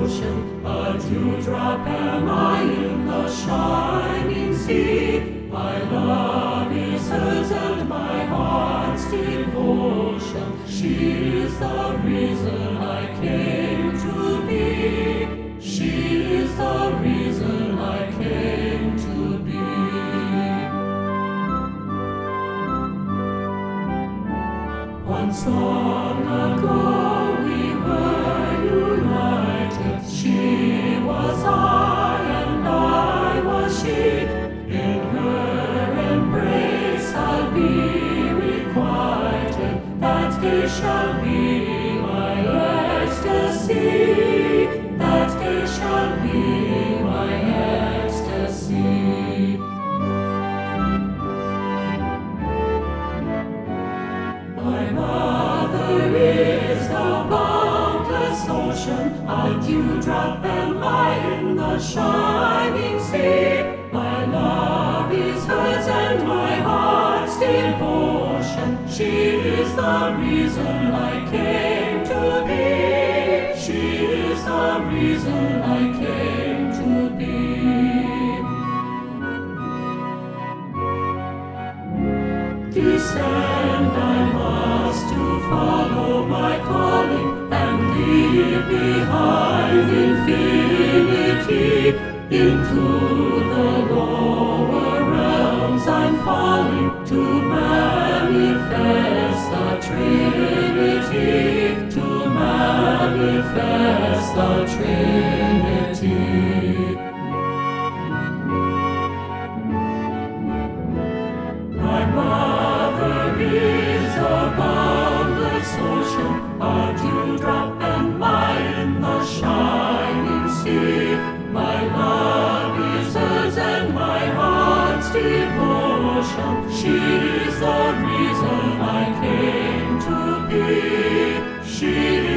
devotion. A dewdrop am I in the shining sea. My love is hers and my heart's devotion. She is the reason I came to be. She is the reason I came to be. Once long ago we were united. She was I and I was she. In her embrace I'll be requited. That day shall be my ecstasy. That day shall be my ecstasy. My mother is the boundless ocean. A dewdrop am I in the shining sea. My love is hers and my heart's devotion. She is the reason I came to be. She is the reason I came to be. Descend I must to follow my calling and leave behind infinity. Into the lower realms I'm falling to manifest the Trinity. To manifest the Trinity. My mother is a boundless ocean, a dewdrop am I in the shining sea. My love is hers and my heart's devotion. She is the reason I came to be. She